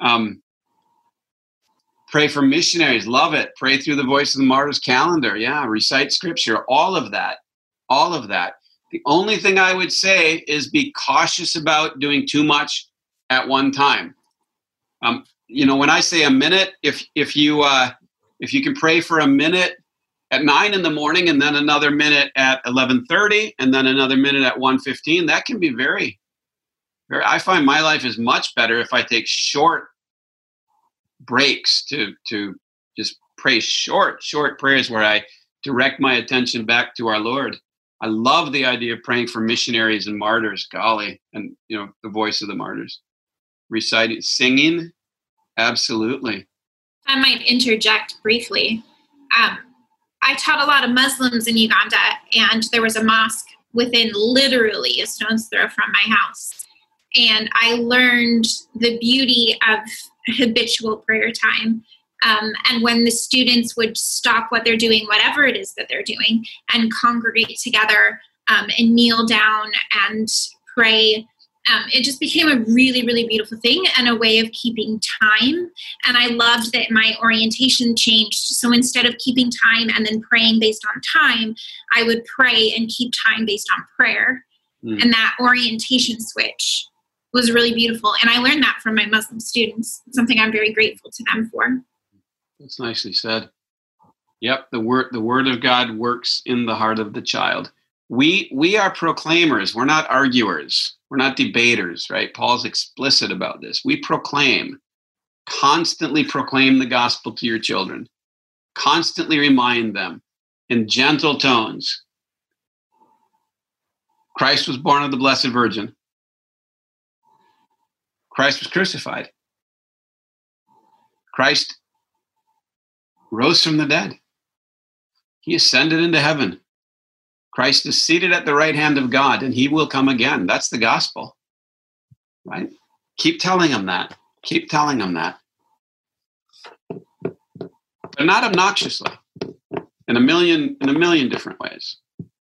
Pray for missionaries. Love it. Pray through the Voice of the Martyrs calendar. Yeah. Recite scripture. All of that. The only thing I would say is be cautious about doing too much at one time. When I say a minute, if you can pray for a minute at 9 a.m. and then another minute at 11:30 and then another minute at 1:15, that can be very, very. I find my life is much better if I take short breaks to just pray short prayers where I direct my attention back to our Lord. I love the idea of praying for missionaries and martyrs, golly, and the Voice of the Martyrs. Reciting, singing, absolutely. I might interject briefly. I taught a lot of Muslims in Uganda, and there was a mosque within literally a stone's throw from my house. And I learned the beauty of habitual prayer time. And when the students would stop what they're doing, whatever it is that they're doing, and congregate together and kneel down and pray, it just became a really, really beautiful thing and a way of keeping time. And I loved that my orientation changed. So instead of keeping time and then praying based on time, I would pray and keep time based on prayer. And that orientation switch was really beautiful. And I learned that from my Muslim students, something I'm very grateful to them for. That's nicely said. Yep, the word of God works in the heart of the child. We are proclaimers. We're not arguers. We're not debaters, right? Paul's explicit about this. We proclaim, constantly proclaim the gospel to your children. Constantly remind them in gentle tones. Christ was born of the Blessed Virgin. Christ was crucified. Christ rose from the dead. He ascended into heaven. Christ is seated at the right hand of God, and he will come again. That's the gospel, right? Keep telling them that. Keep telling them that. But not obnoxiously, in a million different ways.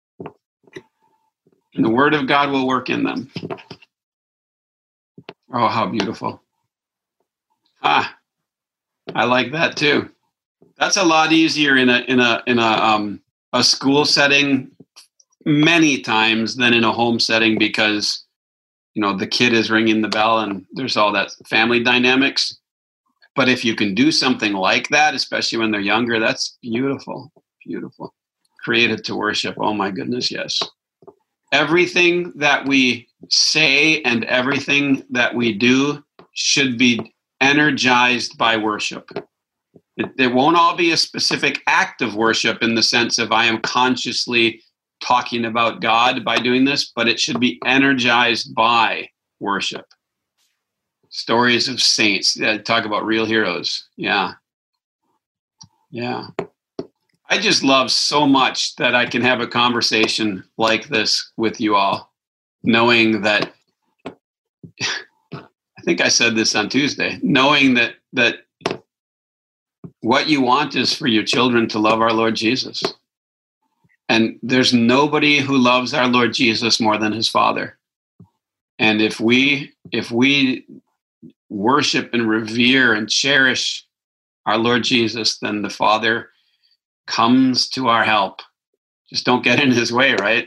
And the word of God will work in them. Oh, how beautiful. I like that too. That's a lot easier in a school setting many times than in a home setting, because the kid is ringing the bell and there's all that family dynamics. But if you can do something like that, especially when they're younger, that's beautiful. Beautiful. Created to worship. Oh my goodness, yes. Everything that we say and everything that we do should be energized by worship. It won't all be a specific act of worship in the sense of I am consciously talking about God by doing this, but it should be energized by worship. Stories of saints. Talk about real heroes. Yeah. I just love so much that I can have a conversation like this with you all, knowing that, I think I said this on Tuesday, knowing that what you want is for your children to love our Lord Jesus. And there's nobody who loves our Lord Jesus more than his Father. And if we worship and revere and cherish our Lord Jesus, then the Father comes to our help. Just don't get in his way, right?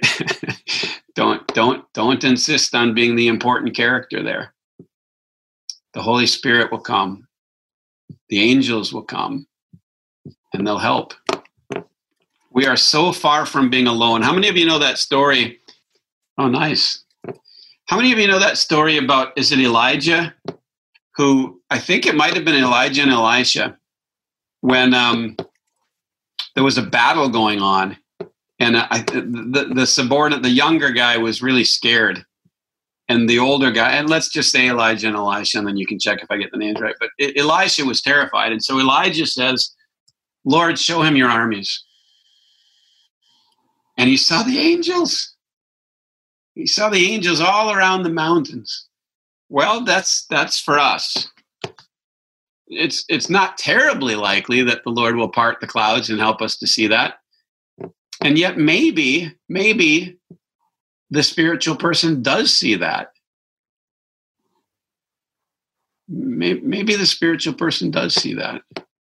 Don't insist on being the important character there. The Holy Spirit will come. The angels will come and they'll help. We are so far from being alone. How many of you know that story? Oh, nice. How many of you know that story about, is it Elijah? Who, I think it might have been Elijah and Elisha, when there was a battle going on, and the subordinate, the younger guy, was really scared, and the older guy, and let's just say Elijah and Elisha, and then you can check if I get the names right, but Elisha was terrified, and so Elijah says, Lord, show him your armies. And he saw the angels. He saw the angels all around the mountains. Well, that's for us. It's not terribly likely that the Lord will part the clouds and help us to see that. And yet maybe the spiritual person does see that. Maybe the spiritual person does see that.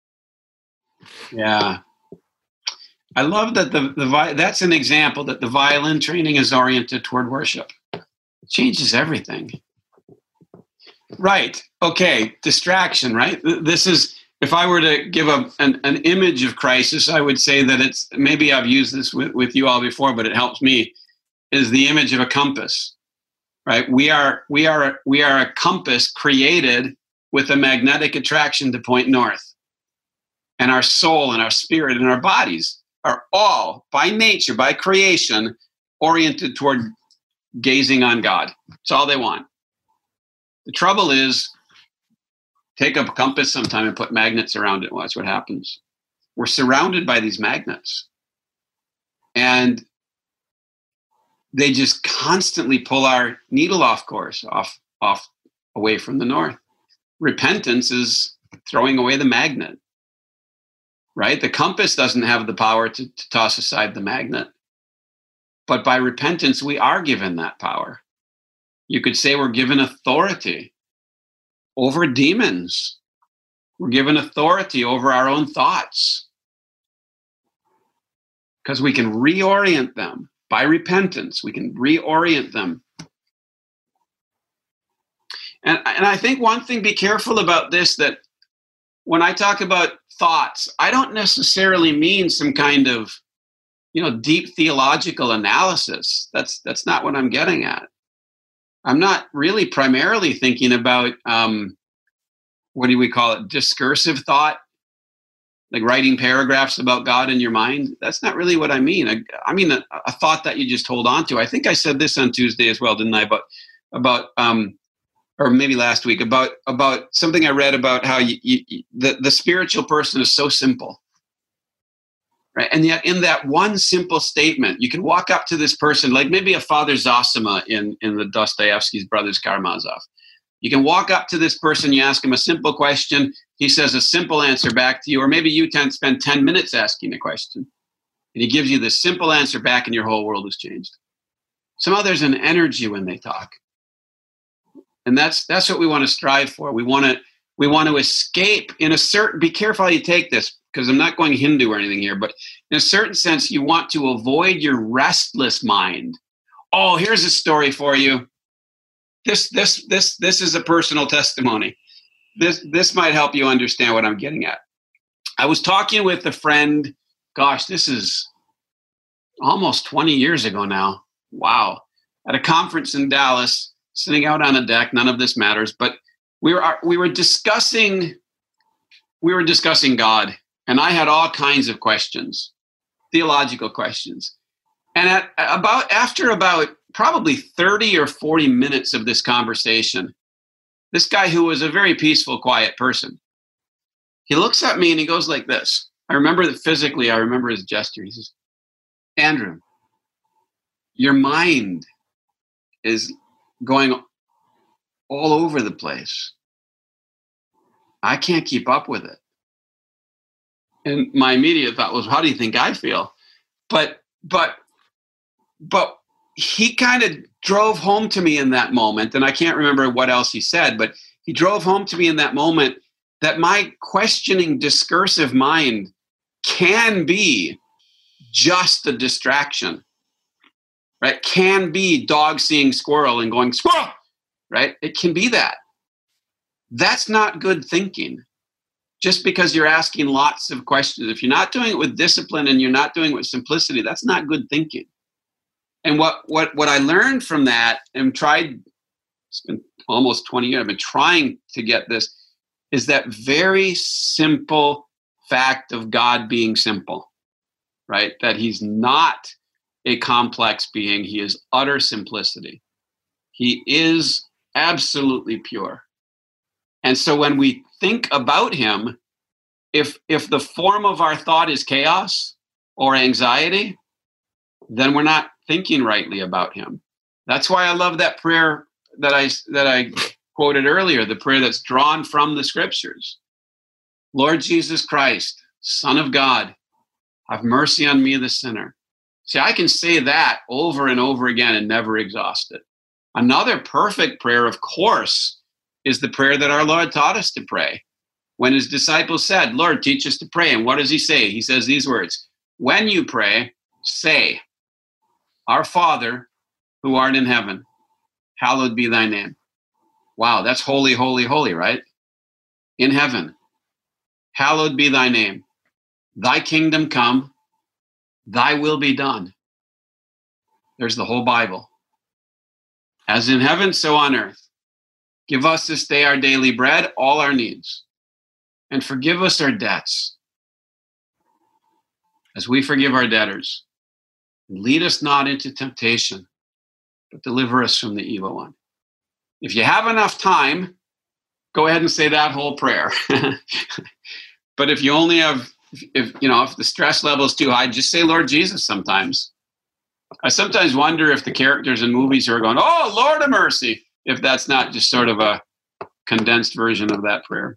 Yeah. I love that that's an example that the violin training is oriented toward worship. It changes everything. Right. Okay. Distraction, right? This is, if I were to give an image of crisis, I would say that it's, maybe I've used this with you all before, but it helps me, is the image of a compass, right? We are a compass created with a magnetic attraction to point north. And our soul and our spirit and our bodies are all, by nature, by creation, oriented toward gazing on God. It's all they want. The trouble is, take a compass sometime and put magnets around it. Watch what happens. We're surrounded by these magnets. And they just constantly pull our needle off course, off away from the north. Repentance is throwing away the magnet. Right? The compass doesn't have the power to toss aside the magnet. But by repentance, we are given that power. You could say we're given authority over demons. We're given authority over our own thoughts. Because we can reorient them. By repentance, we can reorient them. And I think one thing, be careful about this, that when I talk about thoughts, I don't necessarily mean some kind of, deep theological analysis. That's not what I'm getting at. I'm not really primarily thinking about, what do we call it, discursive thought, like writing paragraphs about God in your mind. That's not really what I mean. I mean a thought that you just hold on to. I think I said this on Tuesday as well, didn't I? About or maybe last week, about something I read about how the spiritual person is so simple, right? And yet in that one simple statement, you can walk up to this person, like maybe a Father Zosima in the Dostoevsky's Brothers Karamazov. You can walk up to this person, you ask him a simple question, he says a simple answer back to you, or maybe you spend 10 minutes asking a question, and he gives you this simple answer back and your whole world has changed. Somehow there's an energy when they talk. And that's what we want to strive for. We want We want to escape in a certain, be careful how you take this, because I'm not going Hindu or anything here, but in a certain sense, you want to avoid your restless mind. Oh, here's a story for you. This is a personal testimony. This might help you understand what I'm getting at. I was talking with a friend, gosh, this is almost 20 years ago now. Wow. At a conference in Dallas, sitting out on a deck, none of this matters, but we were discussing God, and I had all kinds of questions, theological questions. And after about probably 30 or 40 minutes of this conversation, this guy, who was a very peaceful, quiet person, he looks at me and he goes like this. I remember that physically, I remember his gesture. He says, Andrew, your mind is going all over the place. I can't keep up with it. And my immediate thought was, how do you think I feel? But he kind of drove home to me in that moment, and I can't remember what else he said, but he drove home to me in that moment that my questioning, discursive mind can be just a distraction, right? Can be dog seeing squirrel and going, squirrel, right? It can be that. That's not good thinking. Just because you're asking lots of questions, if you're not doing it with discipline and you're not doing it with simplicity, that's not good thinking. And what I learned from that, and tried, it's been almost 20 years, I've been trying to get this, is that very simple fact of God being simple, right? That he's not a complex being. He is utter simplicity. He is absolutely pure. And so when we think about him, if the form of our thought is chaos or anxiety, then we're not thinking rightly about him. That's why I love that prayer that I quoted earlier, the prayer that's drawn from the scriptures. Lord Jesus Christ, Son of God, have mercy on me, the sinner. See, I can say that over and over again and never exhaust it. Another perfect prayer, of course, is the prayer that our Lord taught us to pray. When his disciples said, Lord, teach us to pray. And what does he say? He says these words, when you pray, say, Our Father, who art in heaven, hallowed be thy name. Wow, that's holy, holy, holy, right? In heaven, hallowed be thy name. Thy kingdom come, thy will be done. There's the whole Bible. As in heaven, so on earth. Give us this day our daily bread, all our needs. And forgive us our debts, as we forgive our debtors. And lead us not into temptation, but deliver us from the evil one. If you have enough time, go ahead and say that whole prayer. But if you only have, if the stress level is too high, just say Lord Jesus sometimes. I sometimes wonder if the characters in movies are going, oh, Lord of mercy, if that's not just sort of a condensed version of that prayer.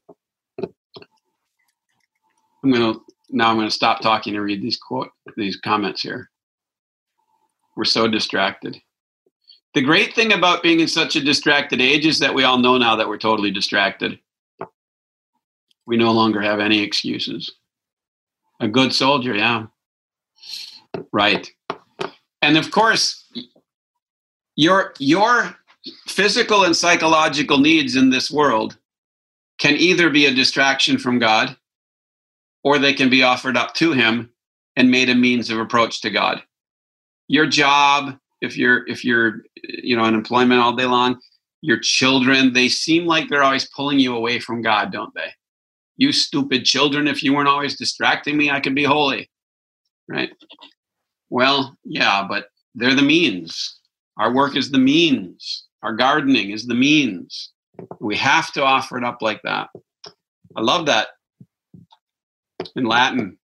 I'm going to stop talking and read these comments here. We're so distracted. The great thing about being in such a distracted age is that we all know now that we're totally distracted. We no longer have any excuses. A good soldier, yeah. Right. And of course, your physical and psychological needs in this world can either be a distraction from God, or they can be offered up to him and made a means of approach to God. Your job, if you're in employment all day long, your children, they seem like they're always pulling you away from God, don't they? You stupid children, if you weren't always distracting me, I could be holy, right? Well, yeah, but they're the means. Our work is the means. Our gardening is the means. We have to offer it up like that. I love that. In Latin.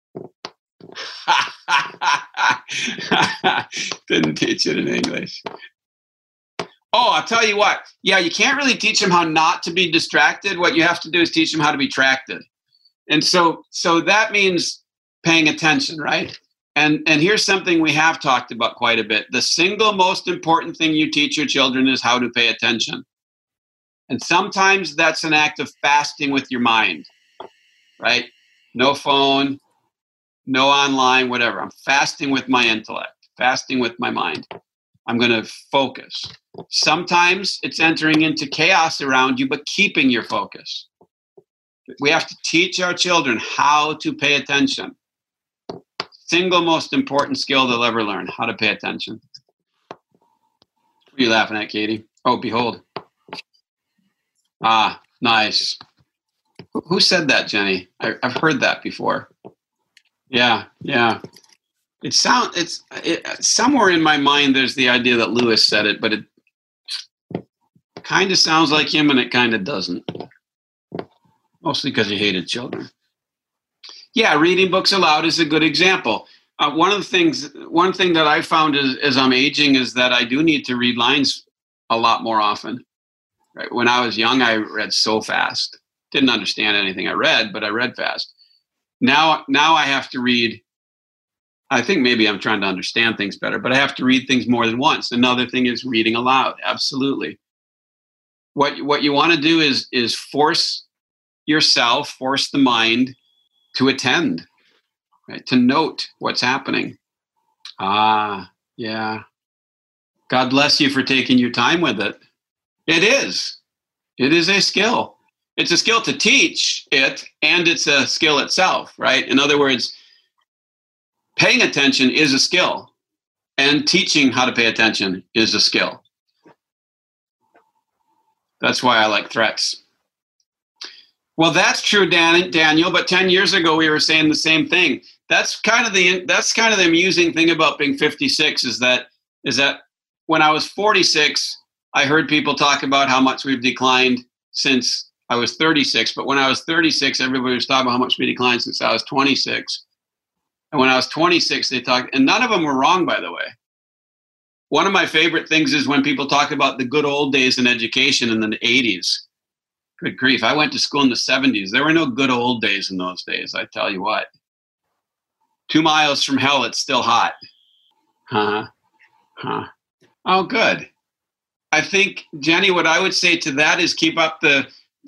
Didn't teach it in English. Oh, I'll tell you what. Yeah, you can't really teach them how not to be distracted. What you have to do is teach them how to be tracted. And so that means paying attention, right? And here's something we have talked about quite a bit. The single most important thing you teach your children is how to pay attention. And sometimes that's an act of fasting with your mind, right? No phone, no online, whatever. I'm fasting with my intellect, fasting with my mind. I'm going to focus. Sometimes it's entering into chaos around you, but keeping your focus. We have to teach our children how to pay attention. Single most important skill they'll ever learn, how to pay attention. What are you laughing at, Katie? Oh, behold. Ah, nice. Who said that, Jenny? I've heard that before. Yeah. It's somewhere in my mind there's the idea that Lewis said it, but it kind of sounds like him and it kind of doesn't. Mostly because he hated children. Yeah, reading books aloud is a good example. One thing that I found as I'm aging is that I do need to read lines a lot more often. Right? When I was young, I read so fast. Didn't understand anything I read, but I read fast. Now I have to read. I think maybe I'm trying to understand things better, but I have to read things more than once. Another thing is reading aloud. Absolutely. What you want to do is force the mind to attend, right? To note what's happening. Ah, yeah. God bless you for taking your time with it. It is a skill. It's a skill to teach it, and it's a skill itself, right? In other words, paying attention is a skill, and teaching how to pay attention is a skill. That's why I like threats. Well, that's true, Daniel. But 10 years ago, we were saying the same thing. That's kind of the amusing thing about being 56 is that when I was 46, I heard people talk about how much we've declined since I was 36. But when I was 36, everybody was talking about how much we declined since I was 26. And when I was 26, they talked, and none of them were wrong, by the way. One of my favorite things is when people talk about the good old days in education in the 80s. Good grief. I went to school in the 70s. There were no good old days in those days, I tell you what. 2 miles from hell, it's still hot. Oh, good. I think, Jenny, what I would say to that is keep up the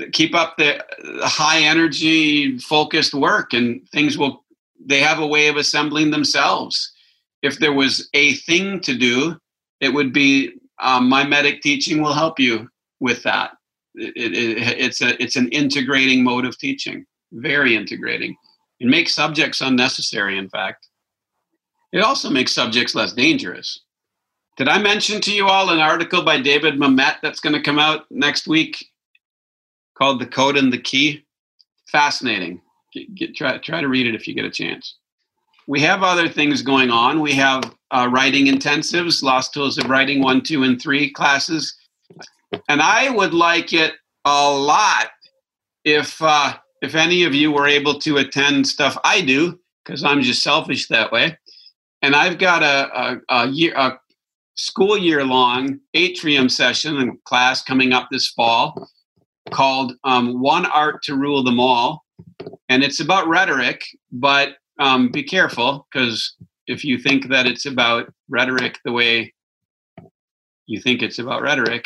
high energy, focused work, and they have a way of assembling themselves. If there was a thing to do, it would be my medic teaching will help you with that. It's an integrating mode of teaching, very integrating. It makes subjects unnecessary, in fact. It also makes subjects less dangerous. Did I mention to you all an article by David Mamet that's going to come out next week called The Code and the Key? Fascinating. Try to read it if you get a chance. We have other things going on. We have writing intensives, Lost Tools of Writing 1, 2, and 3 classes. And I would like it a lot if any of you were able to attend stuff I do, because I'm just selfish that way. And I've got a school year long atrium session and class coming up this fall called One Art to Rule Them All. And it's about rhetoric, but be careful, because if you think that it's about rhetoric the way you think it's about rhetoric,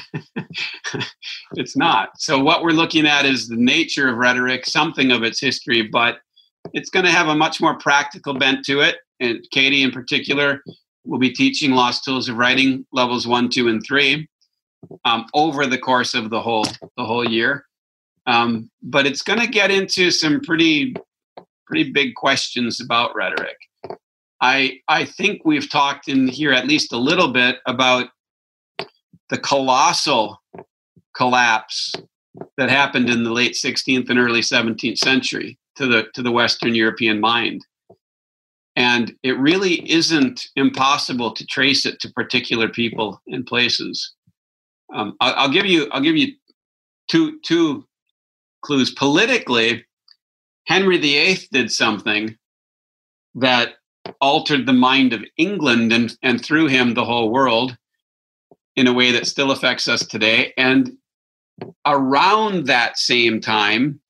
it's not. So what we're looking at is the nature of rhetoric, something of its history, but it's going to have a much more practical bent to it. And Katie in particular will be teaching Lost Tools of Writing levels 1, 2, and 3 over the course of the whole year. But it's going to get into some pretty big questions about rhetoric. I think we've talked in here at least a little bit about the colossal collapse that happened in the late 16th and early 17th century to the Western European mind. And it really isn't impossible to trace it to particular people and places. I'll give you two clues. Politically, Henry VIII did something that altered the mind of England and through him the whole world in a way that still affects us today. And around that same time,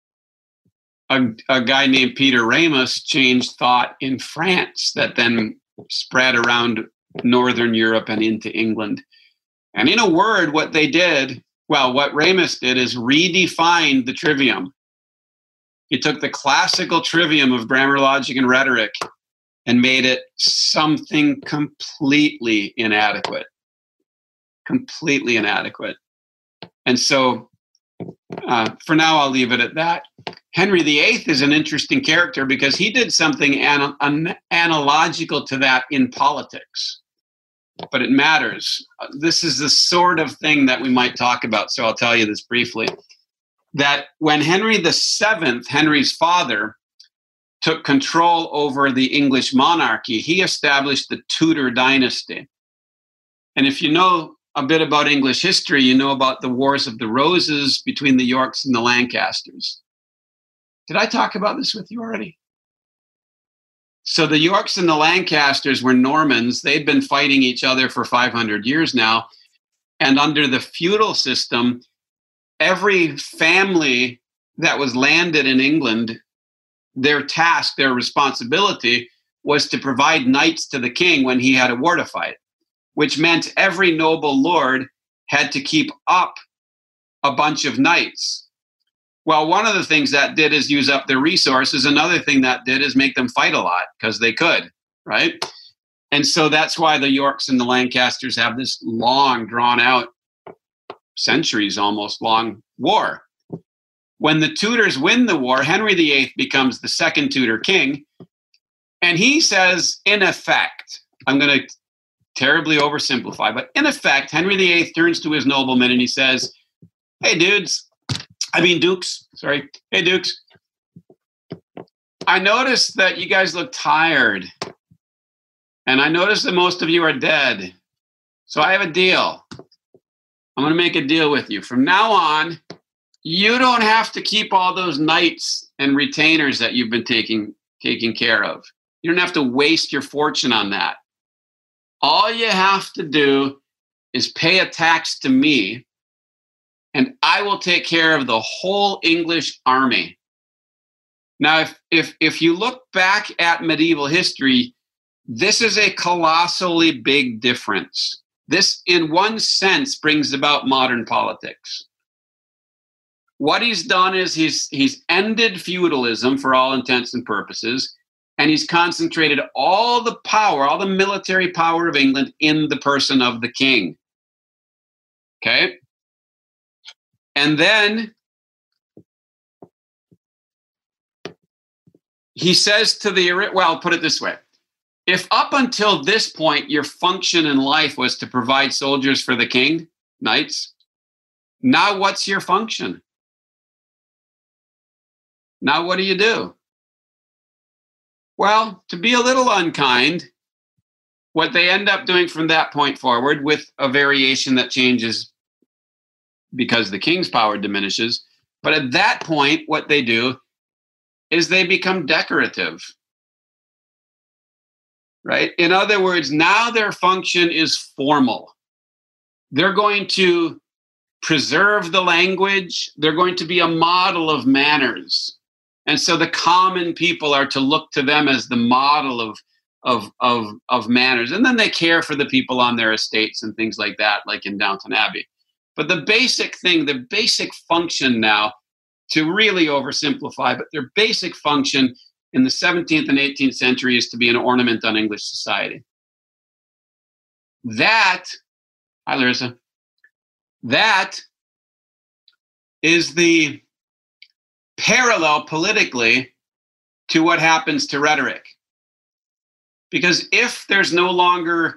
a guy named Peter Ramus changed thought in France that then spread around Northern Europe and into England. And in a word, what they did Well, what Ramus did is redefine the trivium. He took the classical trivium of grammar, logic, and rhetoric and made it something completely inadequate. Completely inadequate. And so, for now, I'll leave it at that. Henry VIII is an interesting character because he did something analogical to that in politics. But it matters. This is the sort of thing that we might talk about, so I'll tell you this briefly. That when Henry VII, Henry's father, took control over the English monarchy, he established the Tudor dynasty. And if you know a bit about English history, you know about the Wars of the Roses between the Yorks and the Lancasters. Did I talk about this with you already? So the Yorks and the Lancasters were Normans. They'd been fighting each other for 500 years now. And under the feudal system, every family that was landed in England, their task, their responsibility was to provide knights to the king when he had a war to fight, which meant every noble lord had to keep up a bunch of knights. Well, one of the things that did is use up their resources. Another thing that did is make them fight a lot because they could, right? And so that's why the Yorks and the Lancasters have this long, drawn out, centuries almost long war. When the Tudors win the war, Henry VIII becomes the second Tudor king. And he says, in effect, I'm going to terribly oversimplify, but in effect, Henry VIII turns to his noblemen and he says, hey, dukes, hey, dukes, I noticed that you guys look tired. And I noticed that most of you are dead. So I have a deal. I'm going to make a deal with you. From now on, you don't have to keep all those knights and retainers that you've been taking care of. You don't have to waste your fortune on that. All you have to do is pay a tax to me, and I will take care of the whole English army. Now, if you look back at medieval history, this is a colossally big difference. This, in one sense, brings about modern politics. What he's done is he's ended feudalism for all intents and purposes, and he's concentrated all the power, all the military power of England in the person of the king. Okay? And then he says to put it this way. If up until this point your function in life was to provide soldiers for the king, knights, now what's your function? Now what do? Well, to be a little unkind, what they end up doing from that point forward, with a variation that changes because the king's power diminishes, but at that point, what they do is they become decorative. Right? In other words, now their function is formal. They're going to preserve the language. They're going to be a model of manners. And so the common people are to look to them as the model of manners. And then they care for the people on their estates and things like that, like in Downton Abbey. But the basic thing, the basic function now, to really oversimplify, but their basic function in the 17th and 18th century is to be an ornament on English society. That, hi Larissa, that is the parallel politically to what happens to rhetoric. Because if there's no longer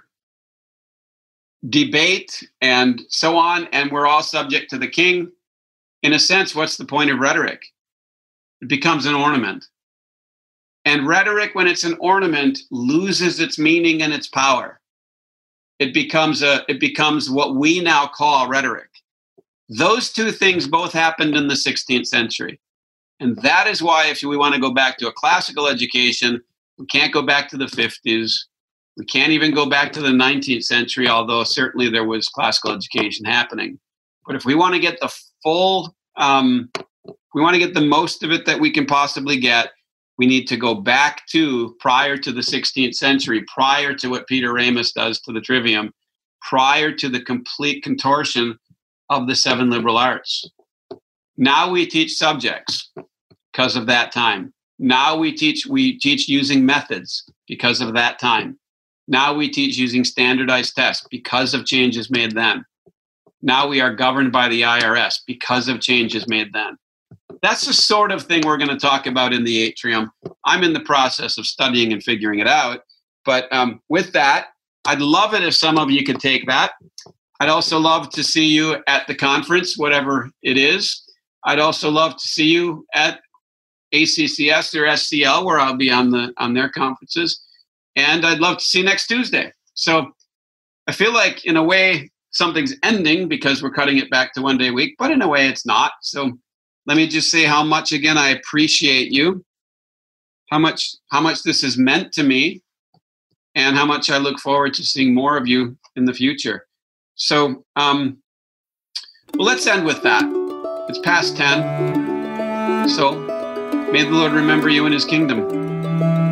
debate and so on, and we're all subject to the king, in a sense, what's the point of rhetoric? It becomes an ornament. And rhetoric, when it's an ornament, loses its meaning and its power. It becomes what we now call rhetoric. Those two things both happened in the 16th century. And that is why, if we want to go back to a classical education, we can't go back to the 50s. We can't even go back to the 19th century, although certainly there was classical education happening. But if we want to get the we want to get the most of it that we can possibly get, we need to go back to prior to the 16th century, prior to what Peter Ramus does to the trivium, prior to the complete contortion of the 7 liberal arts. Now we teach subjects because of that time. Now we teach using methods because of that time. Now we teach using standardized tests because of changes made then. Now we are governed by the IRS because of changes made then. That's the sort of thing we're going to talk about in the atrium. I'm in the process of studying and figuring it out. But with that, I'd love it if some of you could take that. I'd also love to see you at the conference, whatever it is. I'd also love to see you at ACCS or SCL, where I'll be on their conferences. And I'd love to see you next Tuesday. So I feel like, in a way, something's ending because we're cutting it back to 1 day a week, but in a way it's not. So let me just say how much, again, I appreciate you, how much this has meant to me, and how much I look forward to seeing more of you in the future. So, well, let's end with that. It's past 10. So may the Lord remember you in his kingdom.